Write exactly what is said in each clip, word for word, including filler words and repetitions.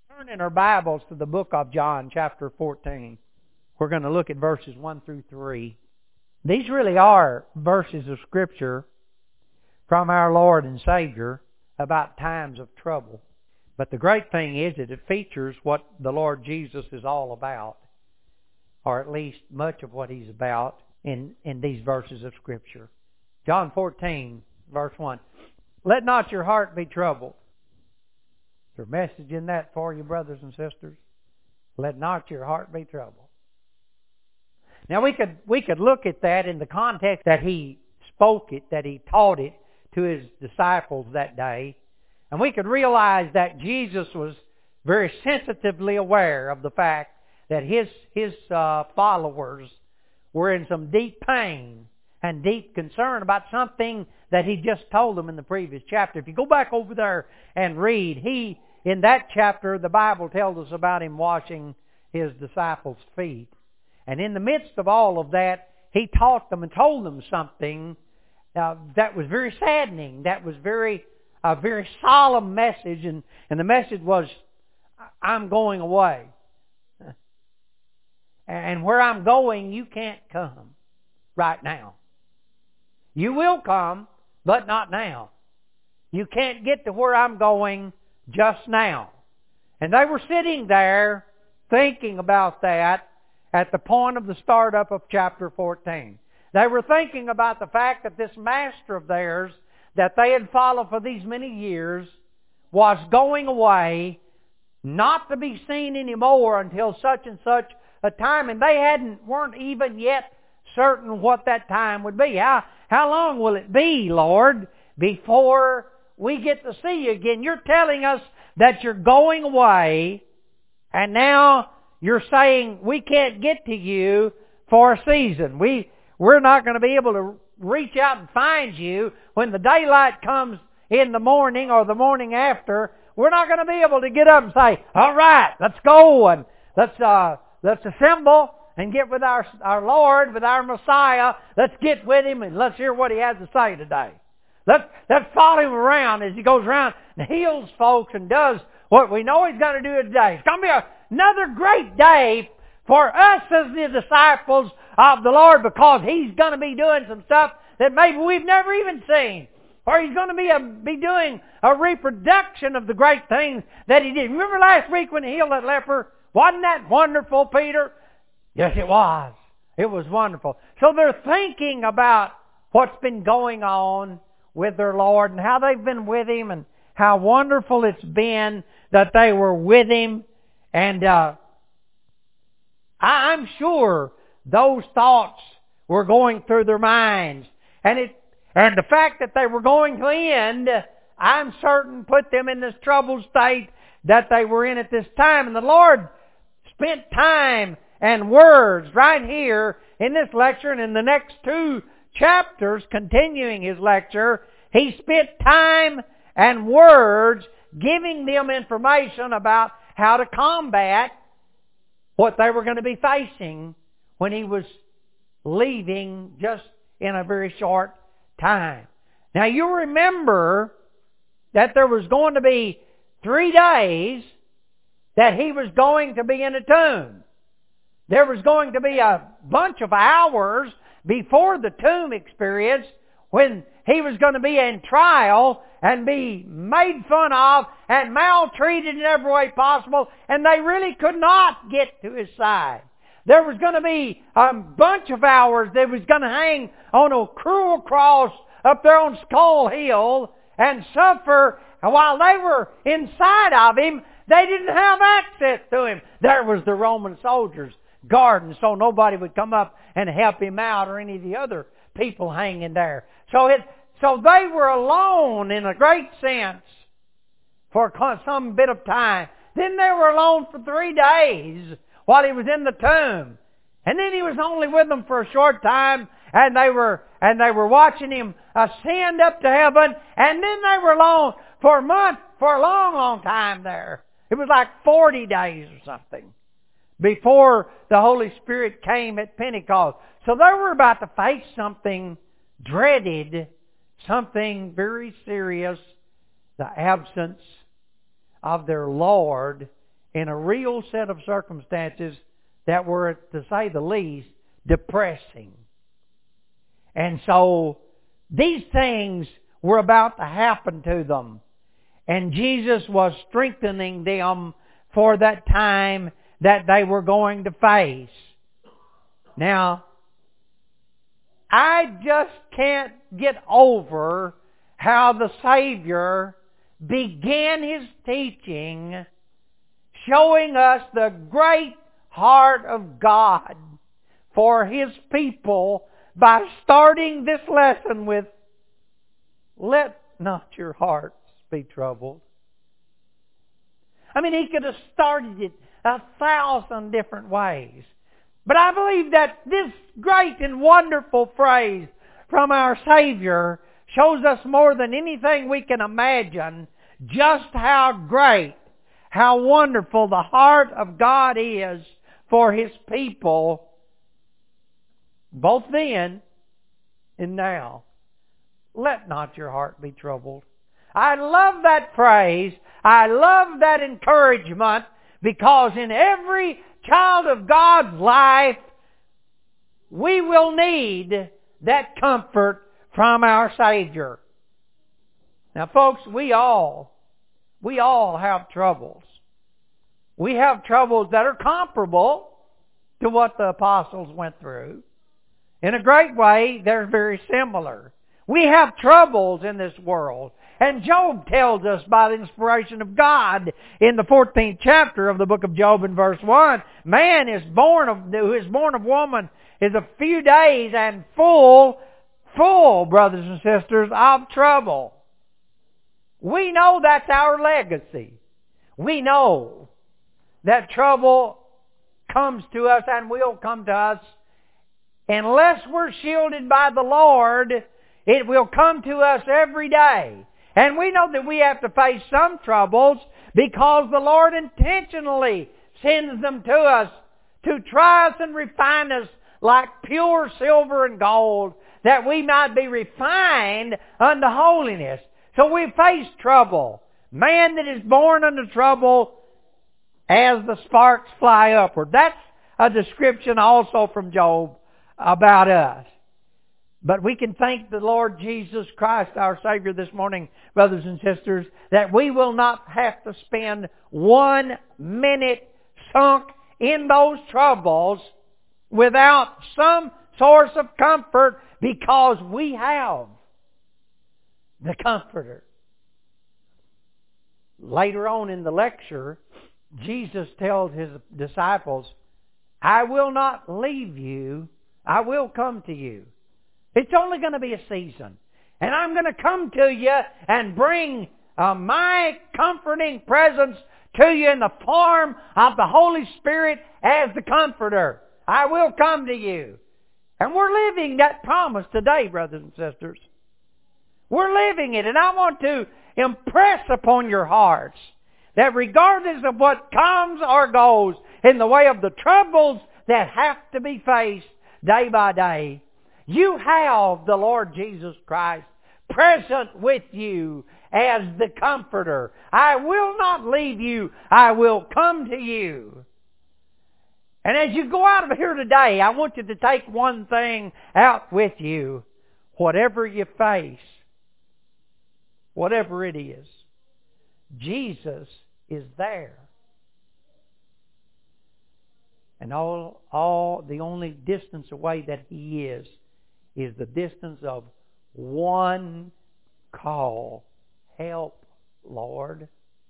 Turn in our Bibles to the book of John, chapter fourteen. We're going to look at verses one through three. These really are verses of Scripture from our Lord and Savior about times of trouble. But the great thing is that it features what the Lord Jesus is all about, or at least much of what He's about in, in these verses of Scripture. John fourteen, verse one. Let not your heart be troubled. Is there a message in that for you, brothers and sisters? Let not your heart be troubled. Now we could we could look at that in the context that He spoke it, that He taught it to His disciples that day. And we could realize that Jesus was very sensitively aware of the fact that His, his uh, followers were in some deep pain and deep concern about something that He just told them in the previous chapter. If you go back over there and read, He, in that chapter, the Bible tells us about Him washing His disciples' feet. And in the midst of all of that, He taught them and told them something uh, that was very saddening, that was very a very solemn message, and, and the message was, I'm going away. And where I'm going, you can't come right now. You will come, but not now. You can't get to where I'm going just now. And they were sitting there thinking about that at the point of the startup of chapter fourteen. They were thinking about the fact that this master of theirs that they had followed for these many years was going away, not to be seen anymore until such and such a time, and they hadn't weren't even yet certain what that time would be. How, how long will it be, Lord, before we get to see you again? You're telling us that you're going away, and now you're saying we can't get to you for a season. We, we're not going to be able to reach out and find you when the daylight comes in the morning or the morning after. We're not going to be able to get up and say, all right, let's go and let's uh, let's assemble and get with our our Lord, with our Messiah. Let's get with Him and let's hear what He has to say today. Let's, let's follow Him around as He goes around and heals folks and does what we know He's going to do today. It's going to be a, another great day for us as the disciples of the Lord, because He's going to be doing some stuff that maybe we've never even seen. Or He's going to be, a, be doing a reproduction of the great things that He did. Remember last week when He healed that leper? Wasn't that wonderful, Peter? Yes, it was. It was wonderful. So they're thinking about what's been going on with their Lord and how they've been with Him and how wonderful it's been that they were with Him. And uh, I, I'm sure those thoughts were going through their minds. And it, and the fact that they were going to end, I'm certain put them in this troubled state that they were in at this time. And the Lord spent time and words right here in this lecture and in the next two chapters continuing His lecture. He spent time and words giving them information about how to combat what they were going to be facing when He was leaving just in a very short time. Now you remember that there was going to be three days that He was going to be in a tomb. There was going to be a bunch of hours before the tomb experience when He was going to be in trial and be made fun of and maltreated in every way possible, and they really could not get to His side. There was going to be a bunch of hours that was going to hang on a cruel cross up there on Skull Hill and suffer. And while they were inside of Him, they didn't have access to Him. There was the Roman soldiers guarding, so nobody would come up and help Him out or any of the other people hanging there. So it, so they were alone in a great sense for some bit of time. Then they were alone for three days while He was in the tomb. And then He was only with them for a short time, and they were and they were watching Him ascend up to heaven, and then they were alone for a month, for a long, long time there. It was like forty days or something before the Holy Spirit came at Pentecost. So they were about to face something dreaded, something very serious, the absence of their Lord in a real set of circumstances that were, to say the least, depressing. And so these things were about to happen to them. And Jesus was strengthening them for that time that they were going to face. Now, I just can't get over how the Savior began His teaching showing us the great heart of God for His people by starting this lesson with, "Let not your hearts be troubled." I mean, He could have started it a thousand different ways. But I believe that this great and wonderful phrase from our Savior shows us more than anything we can imagine just how great, how wonderful the heart of God is for His people, both then and now. Let not your heart be troubled. I love that phrase. I love that encouragement, because in every child of God's life, we will need that comfort from our Savior. Now, folks, we all, we all have troubles. We have troubles that are comparable to what the apostles went through. In a great way, they're very similar. We have troubles in this world. And Job tells us by the inspiration of God in the fourteenth chapter of the book of Job in verse one, man is born of, who is born of woman is a few days and full, full, brothers and sisters, of trouble. We know that's our legacy. We know that trouble comes to us and will come to us. Unless we're shielded by the Lord, it will come to us every day. And we know that we have to face some troubles because the Lord intentionally sends them to us to try us and refine us like pure silver and gold, that we might be refined unto holiness. So we face trouble. Man that is born unto trouble as the sparks fly upward. That's a description also from Job about us. But we can thank the Lord Jesus Christ, our Savior, this morning, brothers and sisters, that we will not have to spend one minute sunk in those troubles without some source of comfort, because we have the Comforter. Later on in the lecture, Jesus tells His disciples, "I will not leave you, I will come to you." It's only going to be a season. And I'm going to come to you and bring uh, my comforting presence to you in the form of the Holy Spirit as the Comforter. I will come to you. And we're living that promise today, brothers and sisters. We're living it. And I want to impress upon your hearts that regardless of what comes or goes in the way of the troubles that have to be faced day by day, you have the Lord Jesus Christ present with you as the Comforter. I will not leave you. I will come to you. And as you go out of here today, I want you to take one thing out with you. Whatever you face, whatever it is, Jesus is there. And all, all the only distance away that He is, is the distance of one call. Help, Lord.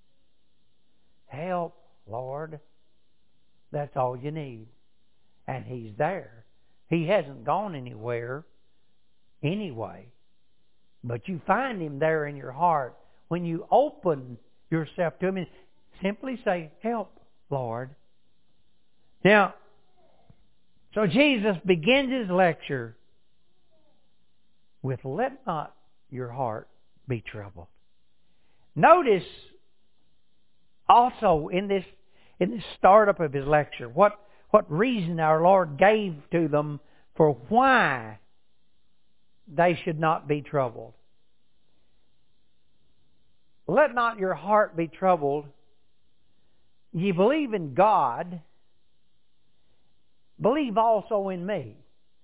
Help, Lord. That's all you need. And He's there. He hasn't gone anywhere anyway. But you find Him there in your heart when you open yourself to Him and simply say, "Help, Lord." Now, so Jesus begins His lecture with, "Let not your heart be troubled." Notice also in this in this startup of His lecture what, what reason our Lord gave to them for why they should not be troubled. Let not your heart be troubled. ye believe in God, believe also in me.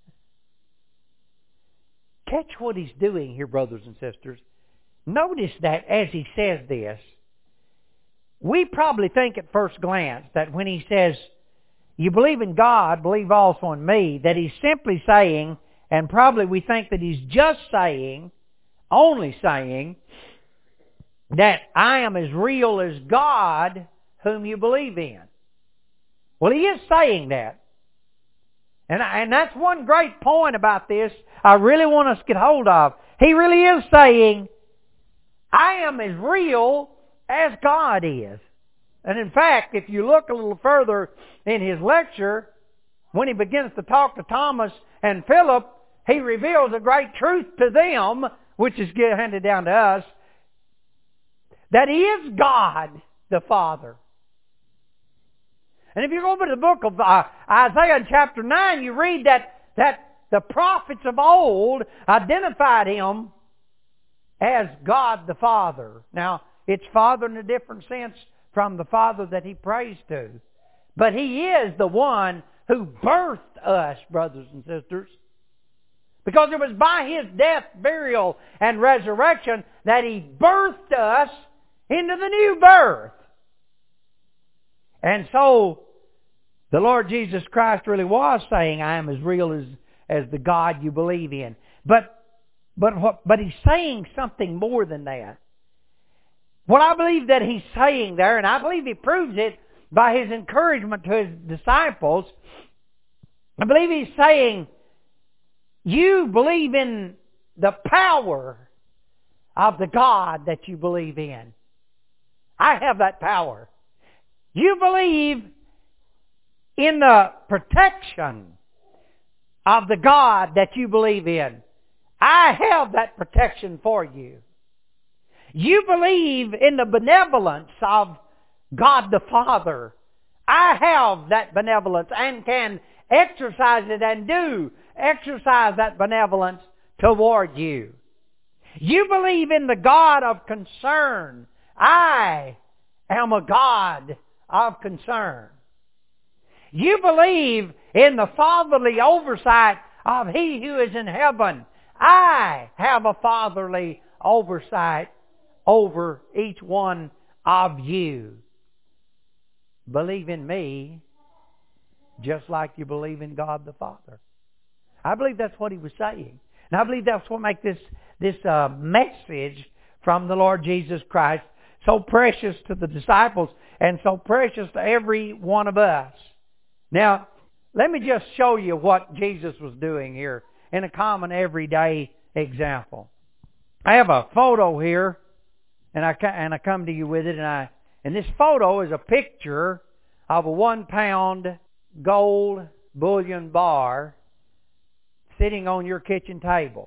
Catch what he's doing here, brothers and sisters. Notice that as he says this, we probably think at first glance that when he says, you believe in God, believe also in me, that he's simply saying, and probably we think that he's just saying, only saying, that I am as real as God whom you believe in. Well, he is saying that. And, and that's one great point about this I really want us to get hold of. He really is saying, I am as real as God is. And in fact, if you look a little further in his lecture, when he begins to talk to Thomas and Philip, he reveals a great truth to them, which is handed down to us, that he is God the Father. And if you go over to the book of uh, Isaiah in chapter nine, you read that, that the prophets of old identified him as God the Father. Now, it's Father in a different sense from the Father that he prays to. But he is the one who birthed us, brothers and sisters. Because it was by his death, burial, and resurrection that he birthed us into the new birth. And so, the Lord Jesus Christ really was saying, I am as real as, as the God you believe in. But, but, what, but he's saying something more than that. What I believe that he's saying there, and I believe he proves it by his encouragement to his disciples, I believe he's saying, you believe in the power of the God that you believe in. I have that power. You believe in the protection of the God that you believe in. I have that protection for you. You believe in the benevolence of God the Father. I have that benevolence and can exercise it and do exercise that benevolence toward you. You believe in the God of concern. I am a God of concern. You believe in the fatherly oversight of He who is in heaven. I have a fatherly oversight over each one of you. Believe in me just like you believe in God the Father. I believe that's what he was saying. And I believe that's what makes this, this uh, message from the Lord Jesus Christ so precious to the disciples and so precious to every one of us. Now, let me just show you what Jesus was doing here in a common everyday example. I have a photo here, and I and I come to you with it, and I and this photo is a picture of a one pound gold bullion bar sitting on your kitchen table,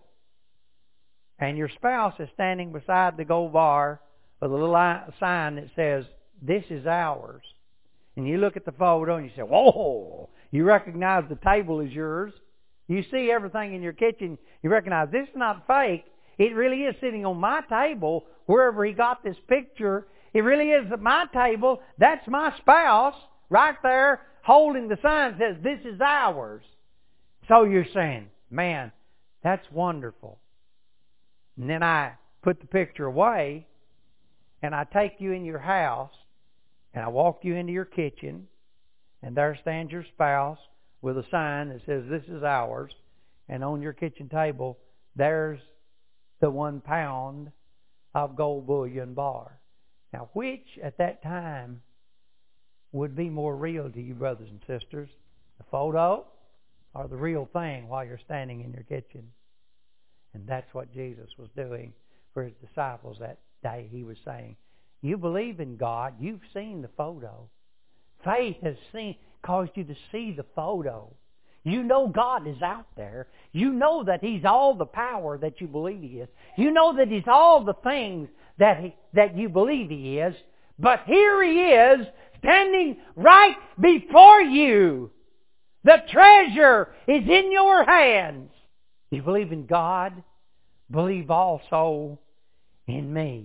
and your spouse is standing beside the gold bar with a little sign that says, "This is ours." And you look at the photo and you say, "Whoa!" You recognize the table is yours. You see everything in your kitchen. You recognize this is not fake. It really is sitting on my table wherever he got this picture. It really is at my table. That's my spouse right there holding the sign that says, "This is ours." So you're saying, "Man, that's wonderful." And then I put the picture away and I take you in your house and I walk you into your kitchen, and there stands your spouse with a sign that says, "This is ours." And on your kitchen table, there's the one pound of gold bullion bar. Now, which at that time would be more real to you, brothers and sisters? The photo or the real thing while you're standing in your kitchen? And that's what Jesus was doing for his disciples that day. He was saying, you believe in God, you've seen the photo. Faith has seen, caused you to see the photo. You know God is out there. You know that He's all the power that you believe He is. You know that He's all the things that he, that you believe He is. But here He is, standing right before you. The treasure is in your hands. You believe in God? Believe also in me.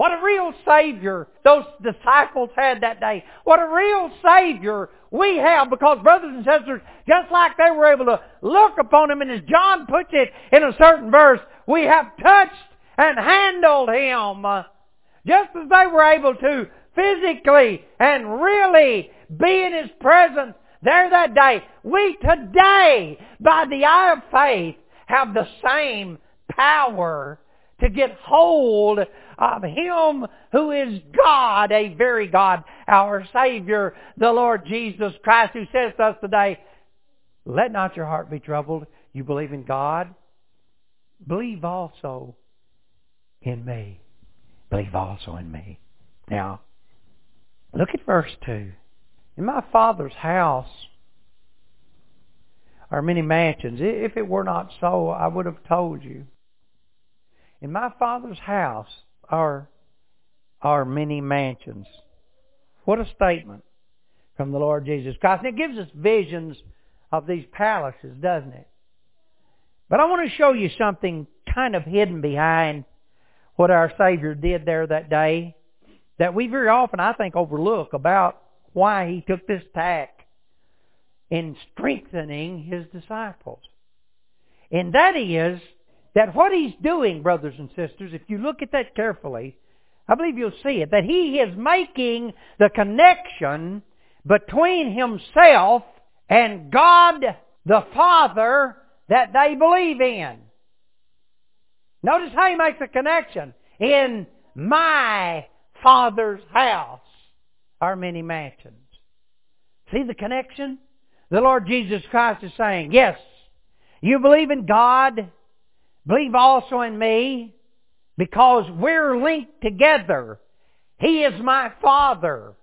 What a real Savior those disciples had that day. What a real Savior we have, because, brothers and sisters, just like they were able to look upon Him, and as John puts it in a certain verse, we have touched and handled Him. Just as they were able to physically and really be in His presence there that day, we today, by the eye of faith, have the same power to get hold of Him who is God, a very God, our Savior, the Lord Jesus Christ, who says to us today, let not your heart be troubled. You believe in God. Believe also in me. Believe also in me. Now, look at verse two. In my Father's house are many mansions. If it were not so, I would have told you. In my Father's house are, are many mansions. What a statement from the Lord Jesus Christ. And it gives us visions of these palaces, doesn't it? But I want to show you something kind of hidden behind what our Savior did there that day that we very often, I think, overlook about why He took this tack in strengthening His disciples. And that is that what He's doing, brothers and sisters, if you look at that carefully, I believe you'll see it, that He is making the connection between Himself and God the Father that they believe in. Notice how He makes a connection. In my Father's house are many mansions. See the connection? The Lord Jesus Christ is saying, yes, you believe in God, believe also in me, because we're linked together. He is my Father.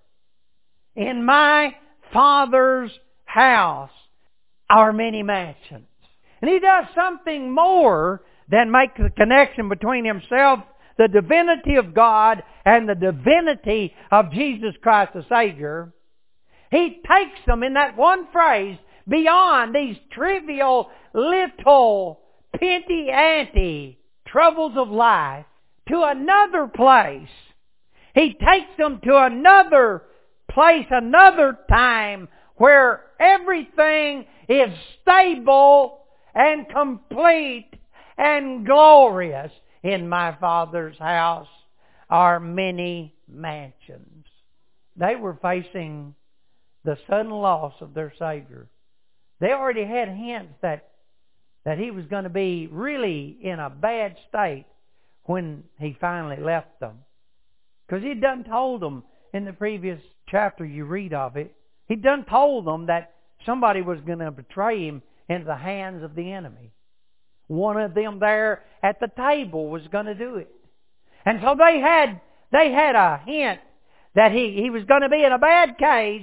In my Father's house are many mansions. And He does something more than make the connection between Himself, the divinity of God, and the divinity of Jesus Christ the Savior. He takes them in that one phrase beyond these trivial little penty-ante troubles of life to another place. He takes them to another place, another time where everything is stable and complete and glorious. In my Father's house are many mansions. They were facing the sudden loss of their Savior. They already had hints that, that He was going to be really in a bad state when He finally left them. Because He'd done told them in the previous chapter you read of it, He'd done told them that somebody was going to betray Him into the hands of the enemy. One of them there at the table was going to do it. And so they had they had a hint that he, he was going to be in a bad case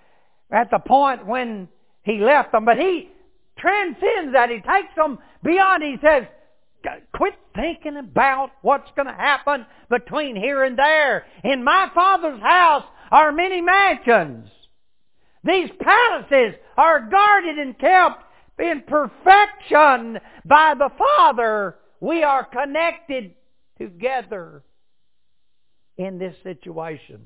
at the point when He left them. But He transcends that. He takes them beyond. He says, quit thinking about what's going to happen between here and there. In my Father's house are many mansions. These palaces are guarded and kept in perfection by the Father. We are connected together in this situation.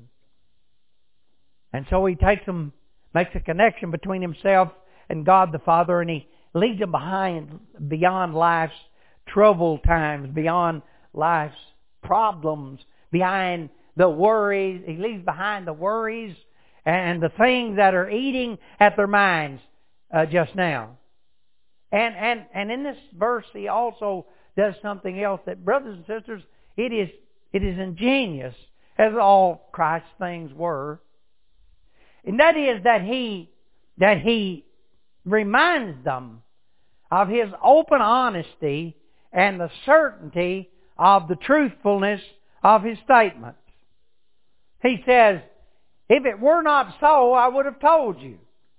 And so He takes them, makes a connection between Himself and God the Father, and He leads them behind, beyond life's troubled times, beyond life's problems, behind the worries. He leaves behind the worries and the things that are eating at their minds uh, just now. And, and, and in this verse, He also does something else that, brothers and sisters, it is, it is ingenious, as all Christ's things were. And that is that He, that He reminds them of His open honesty and the certainty of the truthfulness of His statements. He says, if it were not so, I would have told you.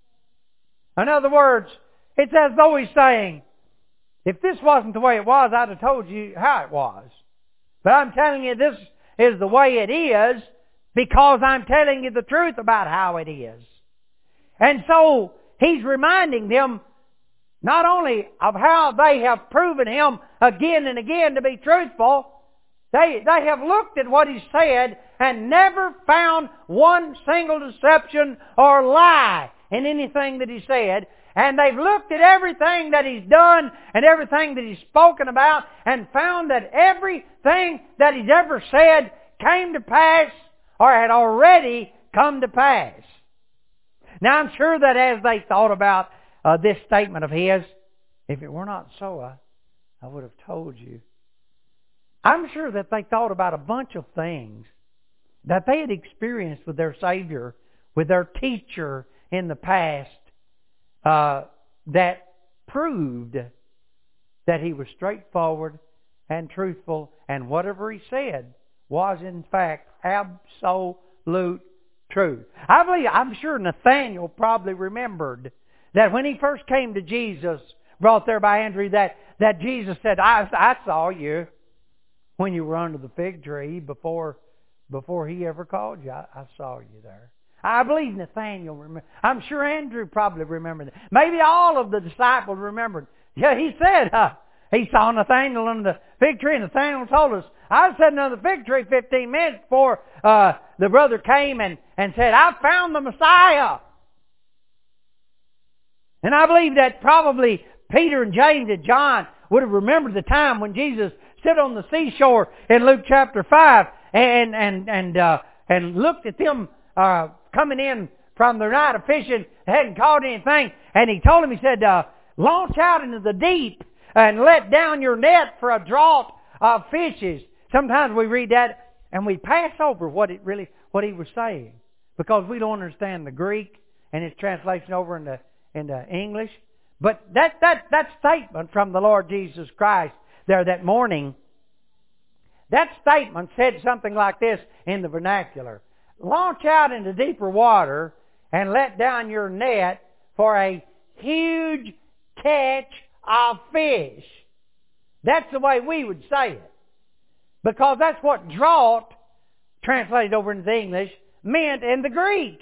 In other words, it's as though He's saying, if this wasn't the way it was, I'd have told you how it was. But I'm telling you this is the way it is because I'm telling you the truth about how it is. And so He's reminding them not only of how they have proven Him again and again to be truthful, They, they have looked at what He said and never found one single deception or lie in anything that He said. And they've looked at everything that He's done and everything that He's spoken about and found that everything that He's ever said came to pass or had already come to pass. Now I'm sure that as they thought about uh, this statement of His, if it were not so, I, I would have told you. I'm sure that they thought about a bunch of things that they had experienced with their Savior, with their teacher in the past, uh, that proved that He was straightforward and truthful, and whatever He said was in fact absolute truth. I believe, I'm sure Nathaniel probably remembered that when he first came to Jesus, brought there by Andrew, that, that Jesus said, I, I saw you when you were under the fig tree before before He ever called you. I, I saw you there. I believe Nathaniel remembered. I'm sure Andrew probably remembered that. Maybe all of the disciples remembered. Yeah, he said uh, he saw Nathaniel under the fig tree, and Nathaniel told us, I was sitting under the fig tree fifteen minutes before uh, the brother came and, and said, I found the Messiah. And I believe that probably Peter and James and John would have remembered the time when Jesus stood on the seashore in Luke chapter five and and and uh, and looked at them uh, coming in from their night of fishing, hadn't caught anything, and He told them, He said, uh, launch out into the deep and let down your net for a draught of fishes. Sometimes we read that and we pass over what it really what He was saying because we don't understand the Greek and its translation over into into English. But that that that statement from the Lord Jesus Christ there that morning, that statement said something like this in the vernacular. Launch out into deeper water and let down your net for a huge catch of fish. That's the way we would say it. Because that's what draught, translated over into English, meant in the Greek.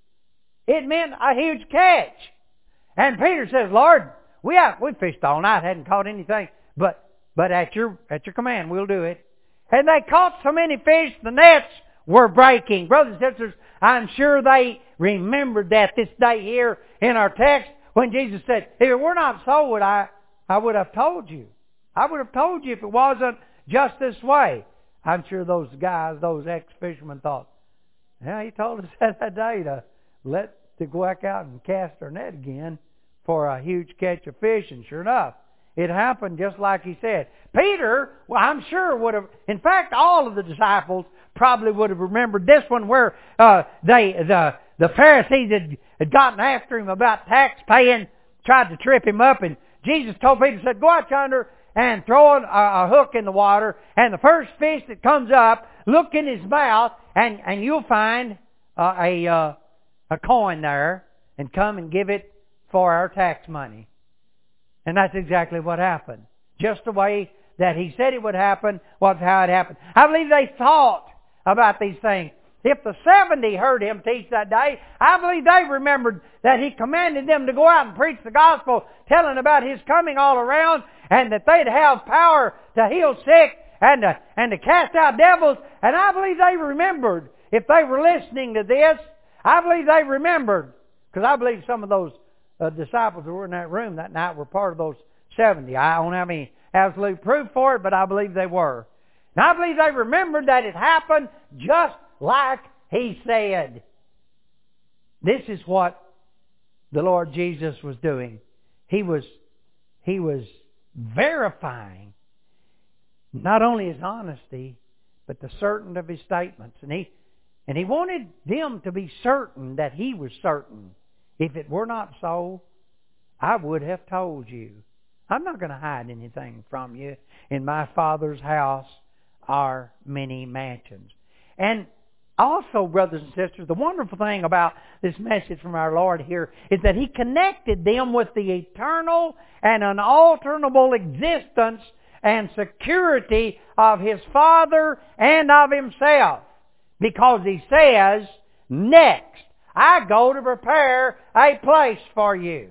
It meant a huge catch. And Peter says, Lord, we have, we fished all night, hadn't caught anything, but but at your at your command, we'll do it. And they caught so many fish, the nets were breaking. Brothers and sisters, I'm sure they remembered that this day here in our text when Jesus said, if it were not so, would I, I would have told you. I would have told you if it wasn't just this way. I'm sure those guys, those ex-fishermen thought, yeah, He told us that day to let to go back out and cast our net again for a huge catch of fish. And sure enough, it happened just like He said. Peter, well, I'm sure would have, in fact, all of the disciples probably would have remembered this one where uh, they the the Pharisees had, had gotten after Him about tax paying, tried to trip Him up, and Jesus told Peter, said, go out yonder and throw a, a hook in the water, and the first fish that comes up, look in his mouth, and, and you'll find uh, a uh, a coin there, and come and give it for our tax money. And that's exactly what happened. Just the way that He said it would happen was how it happened. I believe they thought about these things. If the seventy heard Him teach that day, I believe they remembered that He commanded them to go out and preach the gospel, telling about His coming all around, and that they'd have power to heal sick and to, and to cast out devils. And I believe they remembered, if they were listening to this, I believe they remembered, because I believe some of those uh, disciples who were in that room that night were part of those seventy. I don't have any absolute proof for it, but I believe they were. And I believe they remembered that it happened just like He said. This is what the Lord Jesus was doing. He was, he was verifying not only His honesty, but the certainty of His statements. And He And He wanted them to be certain that He was certain. If it were not so, I would have told you. I'm not going to hide anything from you. In my Father's house are many mansions. And also, brothers and sisters, the wonderful thing about this message from our Lord here is that He connected them with the eternal and unalterable existence and security of His Father and of Himself. Because He says, next, I go to prepare a place for you.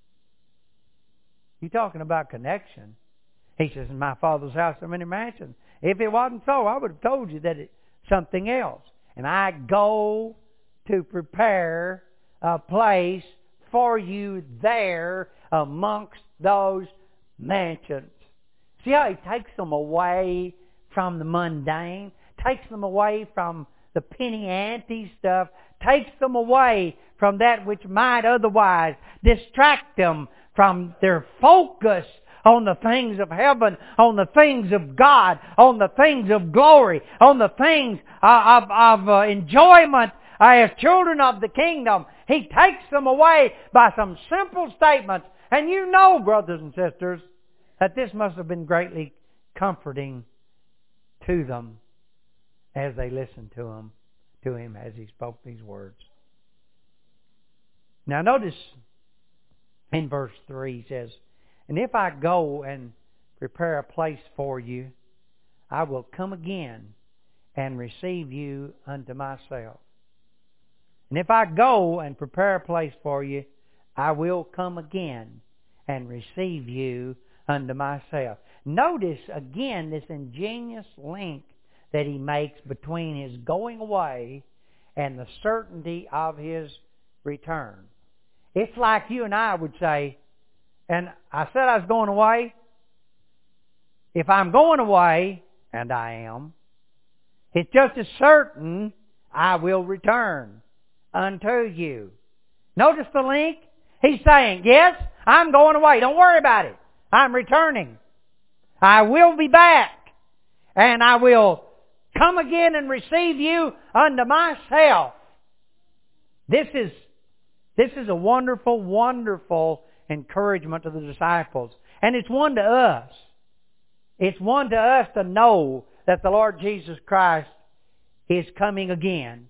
You're talking about connection. He says, in my Father's house are many mansions. If it wasn't so, I would have told you that it's something else. And I go to prepare a place for you there amongst those mansions. See how He takes them away from the mundane, takes them away from the penny ante stuff, takes them away from that which might otherwise distract them from their focus on the things of heaven, on the things of God, on the things of glory, on the things uh, of, of uh, enjoyment uh, as children of the kingdom. He takes them away by some simple statements. And you know, brothers and sisters, that this must have been greatly comforting to them as they listened to him, to him as he spoke these words. Now notice in verse three he says, "And if I go and prepare a place for you, I will come again and receive you unto myself. And if I go and prepare a place for you, I will come again and receive you unto myself." Notice again this ingenious link that he makes between his going away and the certainty of his return. It's like you and I would say, and I said I was going away. If I'm going away, and I am, it's just as certain I will return unto you. Notice the link? He's saying, yes, I'm going away. Don't worry about it. I'm returning. I will be back. And I will come again and receive you unto myself. This is, this is a wonderful, wonderful encouragement to the disciples. And it's one to us. It's one to us to know that the Lord Jesus Christ is coming again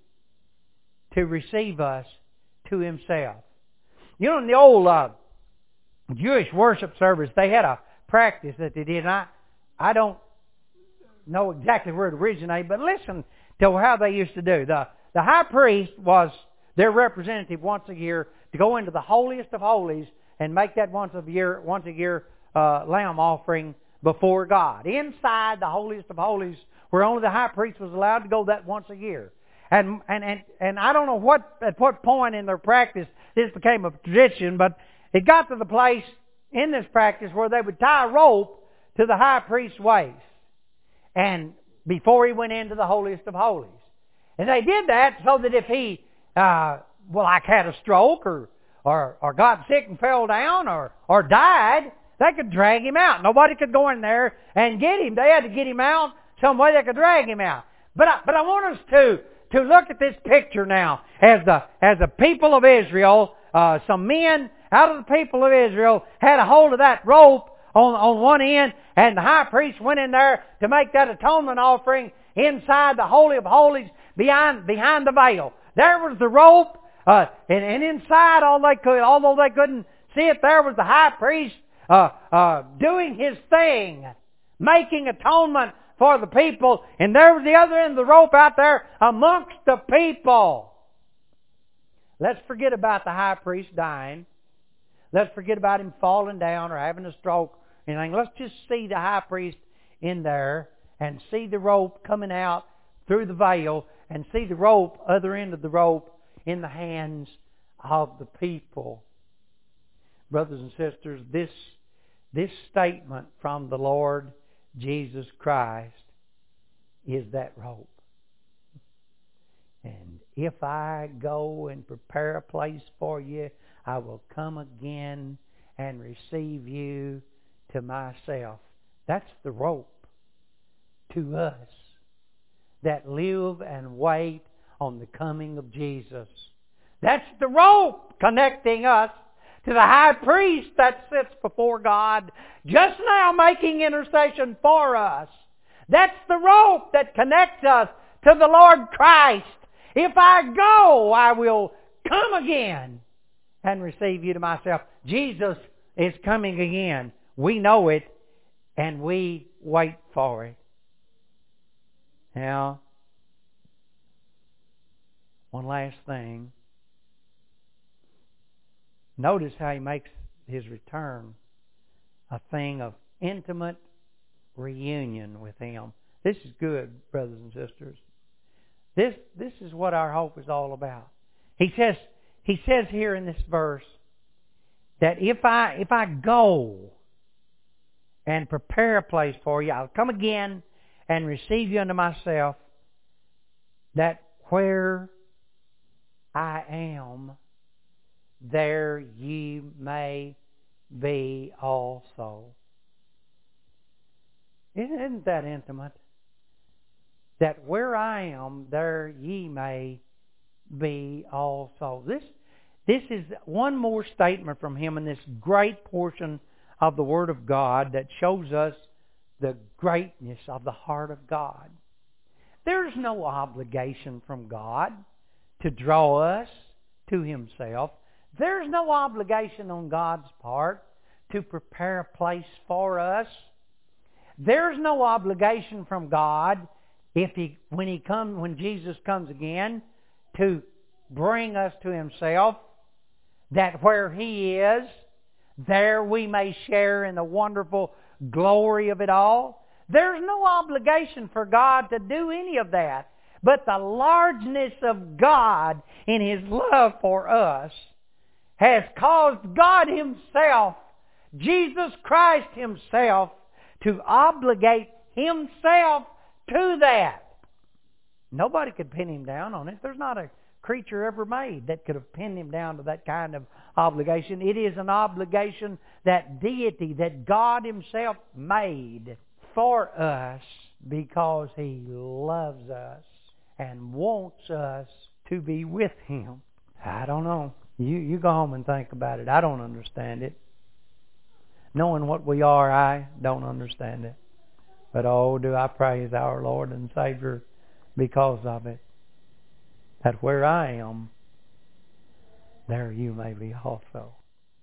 to receive us to Himself. You know, in the old uh, Jewish worship service, they had a practice that they did. And I, I don't know exactly where it originated, but listen to how they used to do. The, the high priest was their representative once a year to go into the holiest of holies and make that once a year, once a year uh, lamb offering before God. Inside the holiest of holies, where only the high priest was allowed to go that once a year. And and and, and I don't know what at what point in their practice this became a tradition, but it got to the place in this practice where they would tie a rope to the high priest's waist, and before he went into the holiest of holies. And they did that so that if he, uh, well, like had a stroke or or or got sick and fell down or or died, they could drag him out. Nobody could go in there and get him. They had to get him out some way they could drag him out. But I, but I want us to to look at this picture now as the as the people of Israel. Uh, some men out of the people of Israel had a hold of that rope on on one end, and the high priest went in there to make that atonement offering inside the Holy of Holies behind behind the veil. There was the rope, uh, and, and inside all they could, although they couldn't see it, there was the high priest uh, uh, doing his thing, making atonement for the people, and there was the other end of the rope out there amongst the people. Let's forget about the high priest dying. Let's forget about him falling down or having a stroke or anything. Let's just see the high priest in there and see the rope coming out through the veil and see the rope, other end of the rope, in the hands of the people. Brothers and sisters, this, this statement from the Lord Jesus Christ is that rope. And if I go and prepare a place for you, I will come again and receive you to myself. That's the rope to us that live and wait on the coming of Jesus. That's the rope connecting us to the high priest that sits before God just now making intercession for us. That's the rope that connects us to the Lord Christ. If I go, I will come again and receive you to myself. Jesus is coming again. We know it, and we wait for it. Now, one last thing. Notice how he makes his return a thing of intimate reunion with him. This is good, brothers and sisters. This this is what our hope is all about. He says he says here in this verse that if I if I go and prepare a place for you, I'll come again and receive you unto myself, that where I am, there ye may be also. Isn't that intimate? That where I am, there ye may be also. This, this is one more statement from him in this great portion of the Word of God that shows us the greatness of the heart of God. There's no obligation from God to draw us to Himself. There's no obligation on God's part to prepare a place for us. There's no obligation from God if He, when He comes, when Jesus comes again, to bring us to Himself, that where He is, there we may share in the wonderful glory of it all. There's no obligation for God to do any of that. But the largeness of God in His love for us has caused God Himself, Jesus Christ Himself, to obligate Himself to that. Nobody could pin Him down on it. There's not a creature ever made that could have pinned Him down to that kind of obligation. It is an obligation that deity, that God Himself made for us because He loves us and wants us to be with Him. I don't know. You, you go home and think about it. I don't understand it. Knowing what we are, I don't understand it. But oh, do I praise our Lord and Savior because of it. That where I am, there you may be also.